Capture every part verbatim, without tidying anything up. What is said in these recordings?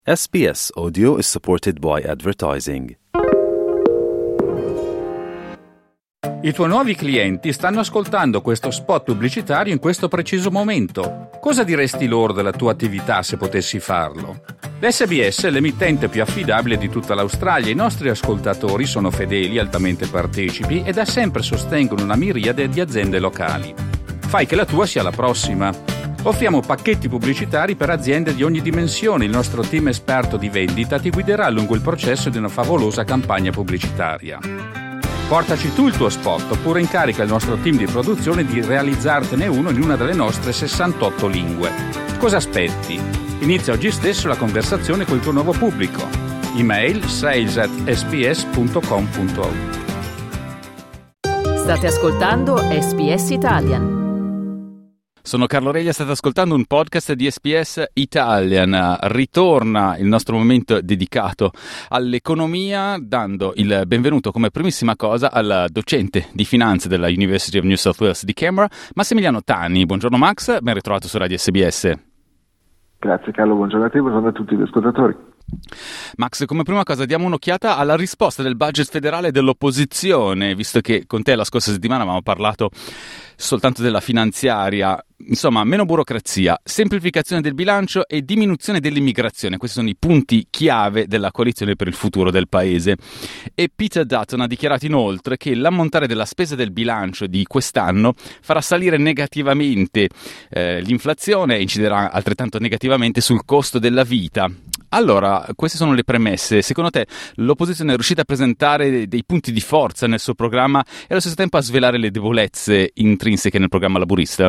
S B S Audio is supported by advertising. I tuoi nuovi clienti stanno ascoltando questo spot pubblicitario in questo preciso momento. Cosa diresti loro della tua attività se potessi farlo? L'S B S è l'emittente più affidabile di tutta l'Australia. I nostri ascoltatori sono fedeli, altamente partecipi e da sempre sostengono una miriade di aziende locali. Fai che la tua sia la prossima. Offriamo pacchetti pubblicitari per aziende di ogni dimensione. Il nostro team esperto di vendita ti guiderà lungo il processo di una favolosa campagna pubblicitaria. Portaci tu il tuo spot oppure incarica il nostro team di produzione di realizzartene uno in una delle nostre sessantotto lingue. Cosa aspetti? Inizia oggi stesso la conversazione col tuo nuovo pubblico. Email sales at s b s punto com punto a u. State ascoltando S B S Italian. Sono Carlo Reglia, state ascoltando un podcast di S B S Italian. Ritorna il nostro momento dedicato all'economia, dando il benvenuto come primissima cosa al docente di finanze della University of New South Wales di Canberra, Massimiliano Tani. Buongiorno Max, ben ritrovato su Radio S B S. Grazie Carlo, buongiorno a te, buongiorno a tutti gli ascoltatori. Max, come prima cosa diamo un'occhiata alla risposta del budget federale dell'opposizione, visto che con te la scorsa settimana avevamo parlato soltanto della finanziaria. Insomma, meno burocrazia, semplificazione del bilancio e diminuzione dell'immigrazione. Questi sono i punti chiave della coalizione per il futuro del paese. E Peter Dutton ha dichiarato inoltre che l'ammontare della spesa del bilancio di quest'anno farà salire negativamente eh, l'inflazione e inciderà altrettanto negativamente sul costo della vita. Allora, queste sono le premesse. Secondo te l'opposizione è riuscita a presentare dei punti di forza nel suo programma e allo stesso tempo a svelare le debolezze intrinseche nel programma laburista?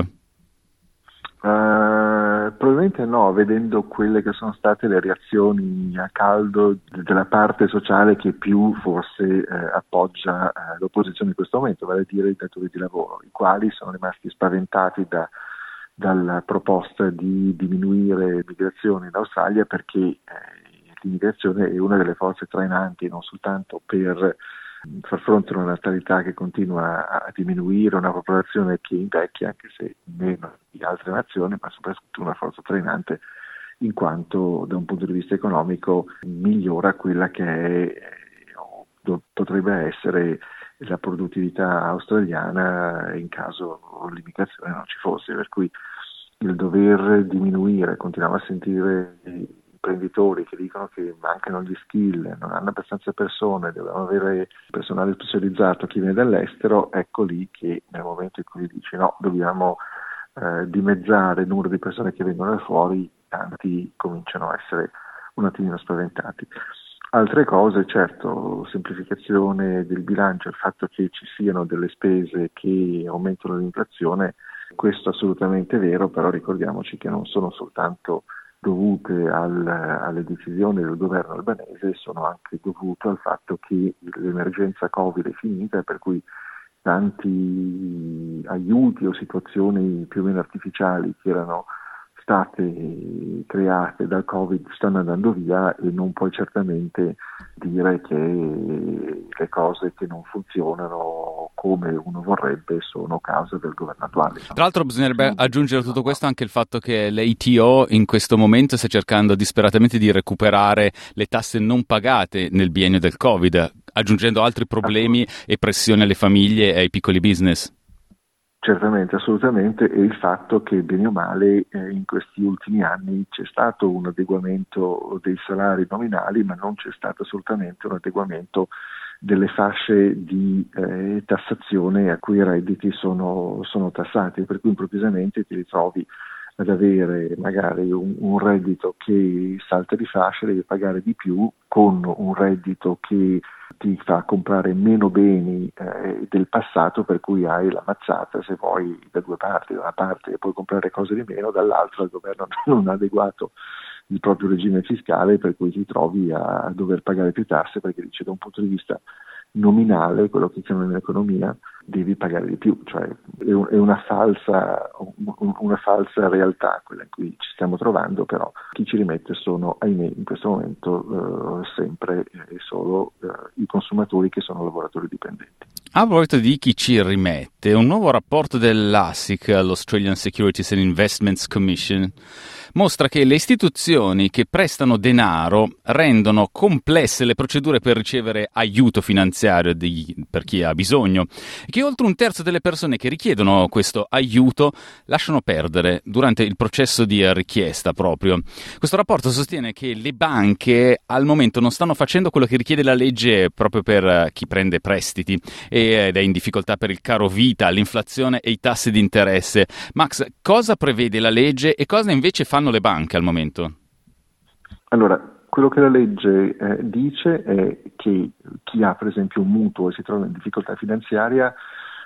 Uh, probabilmente no, vedendo quelle che sono state le reazioni a caldo della parte sociale che più forse eh, appoggia eh, l'opposizione in questo momento, vale a dire i datori di lavoro, i quali sono rimasti spaventati da dalla proposta di diminuire l'immigrazione in Australia, perché eh, l'immigrazione è una delle forze trainanti non soltanto per far fronte a una natalità che continua a diminuire, una popolazione che invecchia anche se meno di altre nazioni, ma soprattutto una forza trainante in quanto da un punto di vista economico migliora quella che è o potrebbe essere la produttività australiana in caso l'immigrazione non ci fosse, per cui il dover diminuire, continuiamo a sentire imprenditori che dicono che mancano gli skill, non hanno abbastanza persone, dobbiamo avere personale specializzato che viene dall'estero, ecco lì che nel momento in cui dici no, dobbiamo eh, dimezzare il numero di persone che vengono da fuori, tanti cominciano a essere un attimino spaventati. Altre cose, certo, semplificazione del bilancio, il fatto che ci siano delle spese che aumentano l'inflazione, questo è assolutamente vero, però ricordiamoci che non sono soltanto dovute al, alle decisioni del governo albanese, sono anche dovute al fatto che l'emergenza Covid è finita, per cui tanti aiuti o situazioni più o meno artificiali che erano state create dal Covid stanno andando via e non puoi certamente dire che le cose che non funzionano come uno vorrebbe sono causa del governo attuale. Tra l'altro bisognerebbe aggiungere a tutto questo anche il fatto che l'A T O in questo momento sta cercando disperatamente di recuperare le tasse non pagate nel biennio del Covid, aggiungendo altri problemi e pressioni alle famiglie e ai piccoli business. Certamente, assolutamente, e il fatto che bene o male eh, in questi ultimi anni c'è stato un adeguamento dei salari nominali, ma non c'è stato assolutamente un adeguamento delle fasce di eh, tassazione a cui i redditi sono, sono tassati, per cui improvvisamente ti ritrovi ad avere magari un, un reddito che salta di fascia, devi pagare di più, con un reddito che ti fa comprare meno beni eh, del passato, per cui hai la mazzata, se vuoi, da due parti. Da una parte puoi comprare cose di meno, dall'altra il governo non ha adeguato il proprio regime fiscale, per cui ti trovi a, a dover pagare più tasse, perché dice da un punto di vista nominale, quello che chiamano in economia, devi pagare di più, cioè è, un, è una falsa un, una falsa realtà quella in cui ci stiamo trovando, però chi ci rimette sono, ahimè, in questo momento eh, sempre e solo eh, i consumatori che sono lavoratori dipendenti. A proposito di chi ci rimette, un nuovo rapporto dell'A S I C, l'Australian Securities and Investments Commission, mostra che le istituzioni che prestano denaro rendono complesse le procedure per ricevere aiuto finanziario di, per chi ha bisogno, e che oltre un terzo delle persone che richiedono questo aiuto lasciano perdere durante il processo di richiesta proprio. Questo rapporto sostiene che le banche al momento non stanno facendo quello che richiede la legge proprio per chi prende prestiti ed è in difficoltà per il caro vita, l'inflazione e i tassi di interesse. Max, cosa prevede la legge e cosa invece fanno le banche al momento? Allora, quello che la legge eh, dice è che chi ha per esempio un mutuo e si trova in difficoltà finanziaria eh,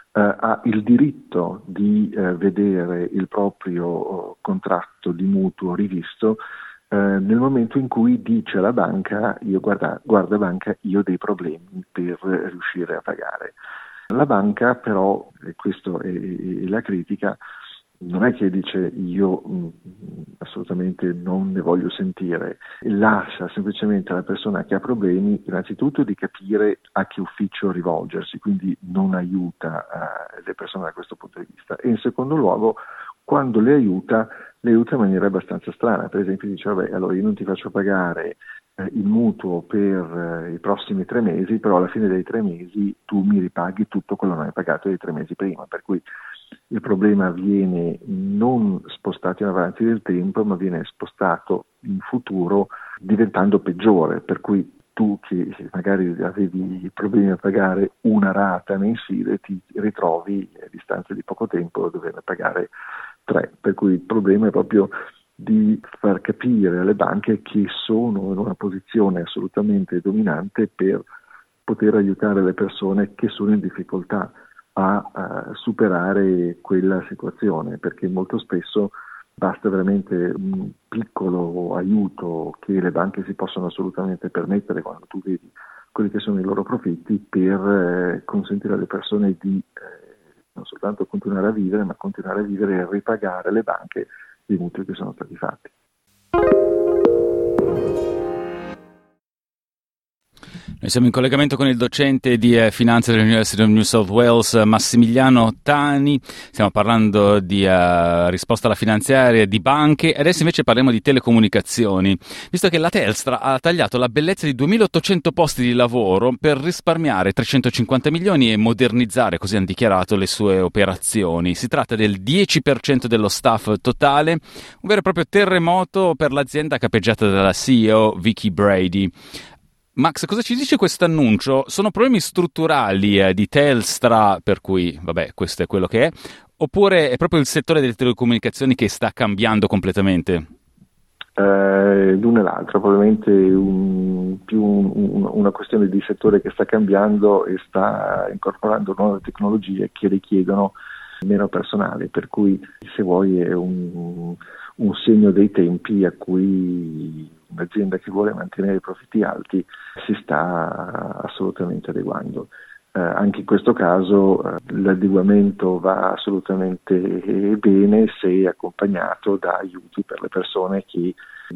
ha il diritto di eh, vedere il proprio contratto di mutuo rivisto eh, nel momento in cui dice alla banca: io guarda, guarda banca, io ho dei problemi per riuscire a pagare. La banca però, e questa è, è la critica, non è che dice io mh, assolutamente non ne voglio sentire, lascia semplicemente alla persona che ha problemi innanzitutto di capire a che ufficio rivolgersi, quindi non aiuta eh, le persone da questo punto di vista, e in secondo luogo quando le aiuta, le aiuta in maniera abbastanza strana. Per esempio dice: vabbè, allora io non ti faccio pagare eh, il mutuo per eh, i prossimi tre mesi, però alla fine dei tre mesi tu mi ripaghi tutto quello che non hai pagato dei tre mesi prima, per cui il problema viene non spostato in avanti del tempo, ma viene spostato in futuro diventando peggiore, per cui tu che magari avevi problemi a pagare una rata mensile ti ritrovi a distanza di poco tempo a dover pagare tre, per cui il problema è proprio di far capire alle banche che sono in una posizione assolutamente dominante per poter aiutare le persone che sono in difficoltà a, a superare quella situazione, perché molto spesso basta veramente un piccolo aiuto che le banche si possono assolutamente permettere quando tu vedi quelli che sono i loro profitti per eh, consentire alle persone di eh, non soltanto continuare a vivere, ma continuare a vivere e ripagare le banche i mutui che sono stati fatti. Noi siamo in collegamento con il docente di eh, finanza dell'University of New South Wales, Massimiliano Tani. Stiamo parlando di uh, risposta alla finanziaria, di banche, e adesso invece parliamo di telecomunicazioni, visto che la Telstra ha tagliato la bellezza di duemilaottocento posti di lavoro per risparmiare trecentocinquanta milioni e modernizzare, così hanno dichiarato, le sue operazioni. Si tratta del dieci per cento dello staff totale, un vero e proprio terremoto per l'azienda capeggiata dalla C E O Vicky Brady. Max, cosa ci dice questo annuncio? Sono problemi strutturali eh, di Telstra, per cui, vabbè, questo è quello che è, oppure è proprio il settore delle telecomunicazioni che sta cambiando completamente? Eh, l'uno e l'altro, probabilmente un, più un, un, una questione di settore che sta cambiando e sta incorporando nuove tecnologie che richiedono meno personale, per cui se vuoi è un, un segno dei tempi a cui un'azienda che vuole mantenere i profitti alti si sta assolutamente adeguando. Eh, anche in questo caso eh, l'adeguamento va assolutamente bene se è accompagnato da aiuti per le persone che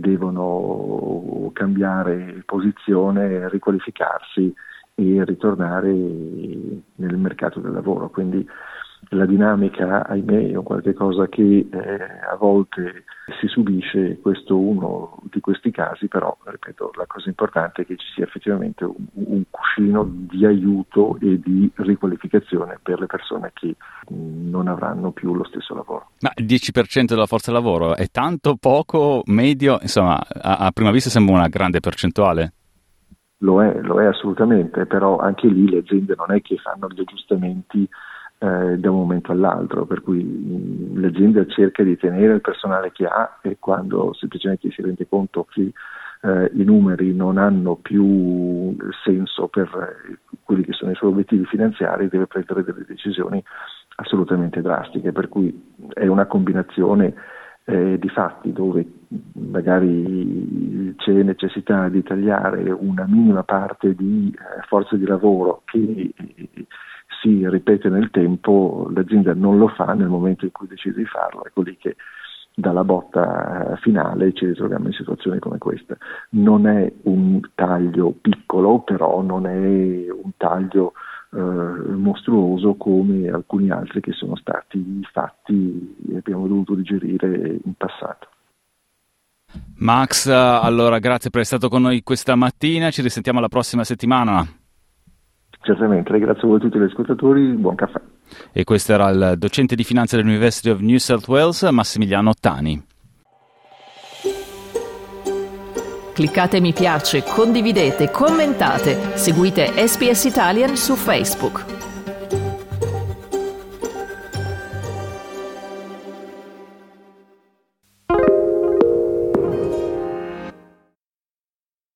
devono cambiare posizione, riqualificarsi e ritornare nel mercato del lavoro. Quindi la dinamica, ahimè, è un qualche cosa che eh, a volte si subisce, questo uno di questi casi, però, ripeto, la cosa importante è che ci sia effettivamente un, un cuscino di aiuto e di riqualificazione per le persone che non avranno più lo stesso lavoro. Ma il dieci per cento della forza lavoro è tanto, poco, medio? Insomma, a, a prima vista sembra una grande percentuale. Lo è, lo è assolutamente, però anche lì le aziende non è che fanno gli aggiustamenti Eh, da un momento all'altro, per cui mh, l'azienda cerca di tenere il personale che ha, e quando semplicemente si rende conto che eh, i numeri non hanno più senso per eh, quelli che sono i suoi obiettivi finanziari, deve prendere delle decisioni assolutamente drastiche, per cui è una combinazione eh, di fatti dove magari c'è necessità di tagliare una minima parte di eh, forza di lavoro che eh, si ripete nel tempo, l'azienda non lo fa nel momento in cui decide di farlo, ecco lì che dalla botta finale ci ritroviamo in situazioni come questa. Non è un taglio piccolo, però non è un taglio eh, mostruoso come alcuni altri che sono stati fatti e abbiamo dovuto digerire in passato. Max, allora grazie per essere stato con noi questa mattina, ci risentiamo la prossima settimana. Certamente, ringrazio voi tutti gli ascoltatori, buon caffè. E questo era il docente di finanza dell'University of New South Wales, Massimiliano Tani. Cliccate mi piace, condividete, commentate, seguite S B S Italian su Facebook.